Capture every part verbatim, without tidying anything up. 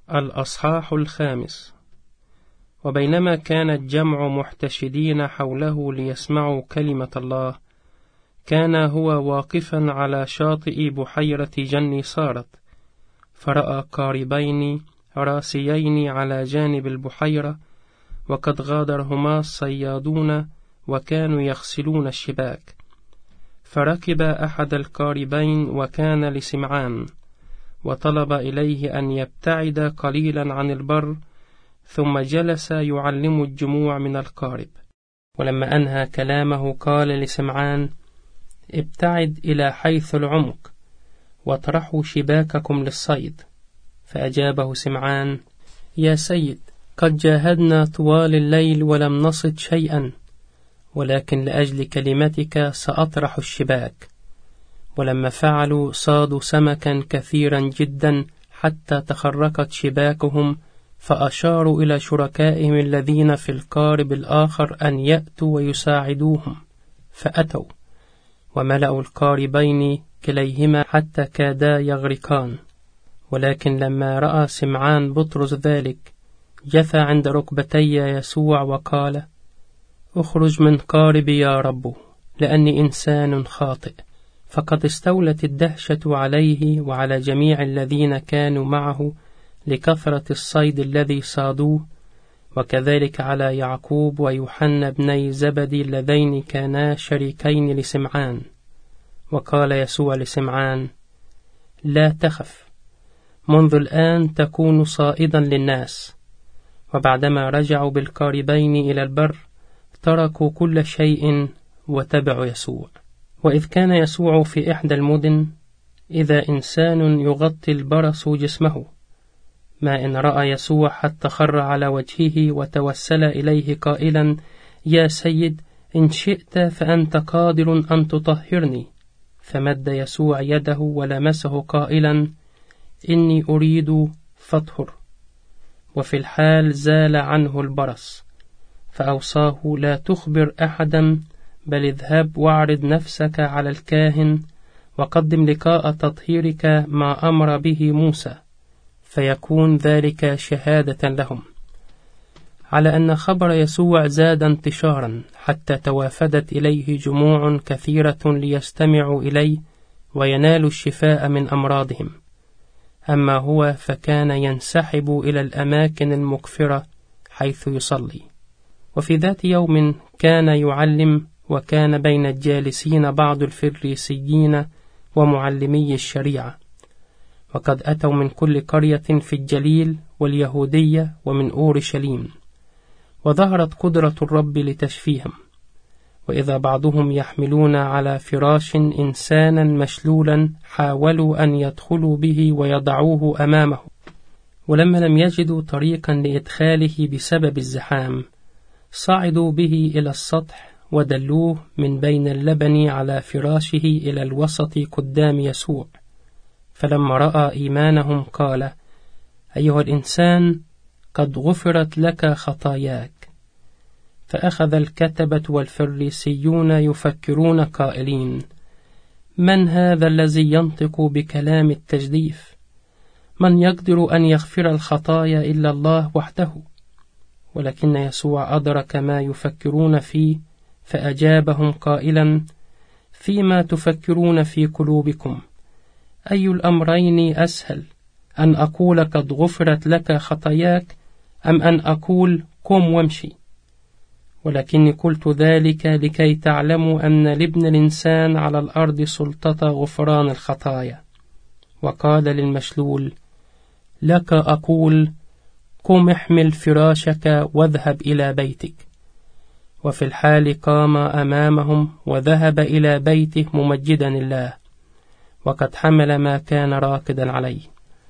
الأصحاح الخامس. وبينما كان الجمع محتشدين حوله ليسمعوا كلمة الله، كان هو واقفا على شاطئ بحيرة جني صارت، فرأى قاربين راسيين على جانب البحيرة، وقد غادرهما الصيادون وكانوا يغسلون الشباك. فركب أحد القاربين وكان لسمعان، وطلب إليه أن يبتعد قليلا عن البر، ثم جلس يعلم الجموع من القارب. ولما أنهى كلامه قال لسمعان: ابتعد إلى حيث العمق واطرحوا شباككم للصيد. فأجابه سمعان: يا سيد، قد جاهدنا طوال الليل ولم نصد شيئا، ولكن لأجل كلمتك سأطرح الشباك. ولما فعلوا صادوا سمكا كثيرا جدا حتى تخرقت شباكهم، فأشاروا إلى شركائهم الذين في القارب الآخر أن يأتوا ويساعدوهم، فأتوا وملأوا القاربين كليهما حتى كادا يغرقان. ولكن لما رأى سمعان بطرس ذلك، جثى عند ركبتي يسوع وقال: اخرج من قاربي يا رب، لأني إنسان خاطئ. فقد استولت الدهشة عليه وعلى جميع الذين كانوا معه لكثرة الصيد الذي صادوه، وكذلك على يعقوب ويوحنا بني زبدي اللذين كانا شريكين لسمعان. وقال يسوع لسمعان: لا تخف، منذ الآن تكون صائدا للناس. وبعدما رجعوا بالقاربين إلى البر، تركوا كل شيء وتبعوا يسوع. وإذ كان يسوع في إحدى المدن، إذا إنسان يغطي البرص جسمه، ما إن رأى يسوع حتى خر على وجهه وتوسل إليه قائلا: يا سيد، إن شئت فأنت قادر أن تطهرني. فمد يسوع يده ولمسه قائلا: إني أريد فاطهر. وفي الحال زال عنه البرص. فأوصاه: لا تخبر أحدا، بل اذهب واعرض نفسك على الكاهن، وقدم لقاء تطهيرك ما أمر به موسى، فيكون ذلك شهادة لهم. على أن خبر يسوع زاد انتشارا، حتى توافدت إليه جموع كثيرة ليستمعوا إليه وينالوا الشفاء من أمراضهم. أما هو فكان ينسحب إلى الأماكن المكفرة حيث يصلي. وفي ذات يوم كان يعلم، وكان بين الجالسين بعض الفريسيين ومعلمي الشريعة، وقد أتوا من كل قرية في الجليل واليهودية ومن أورشليم، وظهرت قدرة الرب لتشفيهم. وإذا بعضهم يحملون على فراش إنسانا مشلولا، حاولوا أن يدخلوا به ويضعوه أمامه. ولما لم يجدوا طريقا لإدخاله بسبب الزحام، صعدوا به إلى السطح ودلوه من بين اللبن على فراشه إلى الوسط قدام يسوع. فلما رأى إيمانهم قال: أيها الإنسان، قد غفرت لك خطاياك. فأخذ الكتبة والفريسيون يفكرون قائلين: من هذا الذي ينطق بكلام التجديف؟ من يقدر أن يغفر الخطايا إلا الله وحده؟ ولكن يسوع أدرك ما يفكرون فيه، فأجابهم قائلا: فيما تفكرون في قلوبكم؟ أي الأمرين أسهل، أن أقول قد غفرت لك خطاياك، أم أن أقول قم وامشي؟ ولكني قلت ذلك لكي تعلموا أن لابن الإنسان على الأرض سلطة غفران الخطايا. وقال للمشلول: لك أقول، قم احمل فراشك واذهب إلى بيتك. وفي الحال قام أمامهم وذهب إلى بيته ممجدا الله، وقد حمل ما كان راكدا عليه.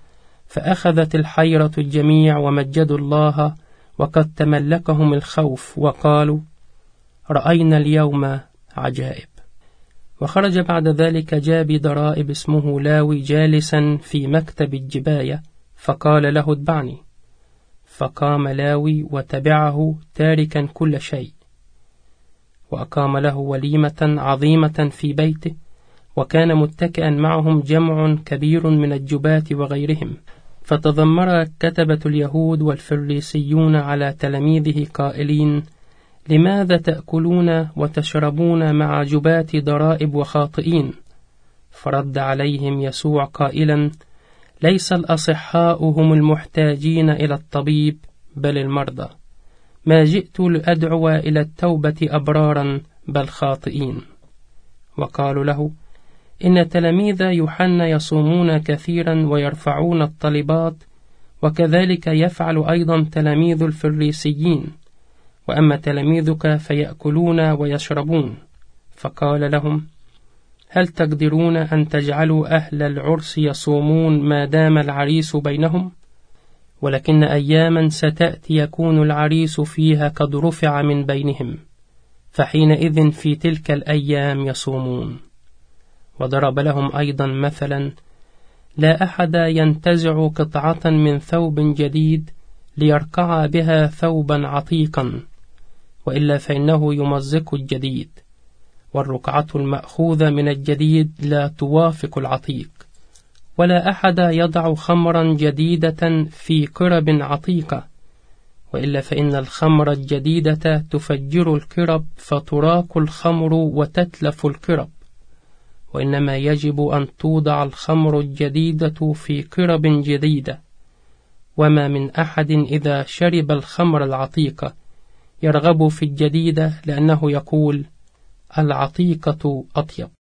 فأخذت الحيرة الجميع ومجدوا الله، وقد تملكهم الخوف وقالوا: رأينا اليوم عجائب. وخرج بعد ذلك جابي ضرائب اسمه لاوي جالسا في مكتب الجباية، فقال له: اتبعني. فقام لاوي وتبعه تاركا كل شيء. وأقام له وليمة عظيمة في بيته، وكان متكئا معهم جمع كبير من الجباة وغيرهم. فتذمر كتبة اليهود والفريسيون على تلاميذه قائلين: لماذا تأكلون وتشربون مع جباة ضرائب وخاطئين؟ فرد عليهم يسوع قائلا: ليس الأصحاء هم المحتاجين إلى الطبيب بل المرضى، ما جئت لأدعو إلى التوبة أبرارا بل خاطئين. وقالوا له: إن تلاميذ يوحنا يصومون كثيرا ويرفعون الطلبات، وكذلك يفعل أيضا تلاميذ الفريسيين، وأما تلاميذك فيأكلون ويشربون. فقال لهم: هل تقدرون أن تجعلوا أهل العرس يصومون ما دام العريس بينهم؟ ولكن أياما ستأتي يكون العريس فيها قد رفع من بينهم، فحينئذ في تلك الأيام يصومون. وضرب لهم أيضا مثلا: لا أحد ينتزع قطعة من ثوب جديد ليرقع بها ثوبا عتيقا، وإلا فإنه يمزق الجديد، والرقعة المأخوذة من الجديد لا توافق العتيق. ولا أحد يضع خمرا جديدة في قرب عتيقة، وإلا فإن الخمر الجديدة تفجر القرب فتراق الخمر وتتلف القرب، وإنما يجب أن توضع الخمر الجديدة في قرب جديدة. وما من أحد إذا شرب الخمر العتيقة يرغب في الجديدة، لأنه يقول: العتيقة أطيب.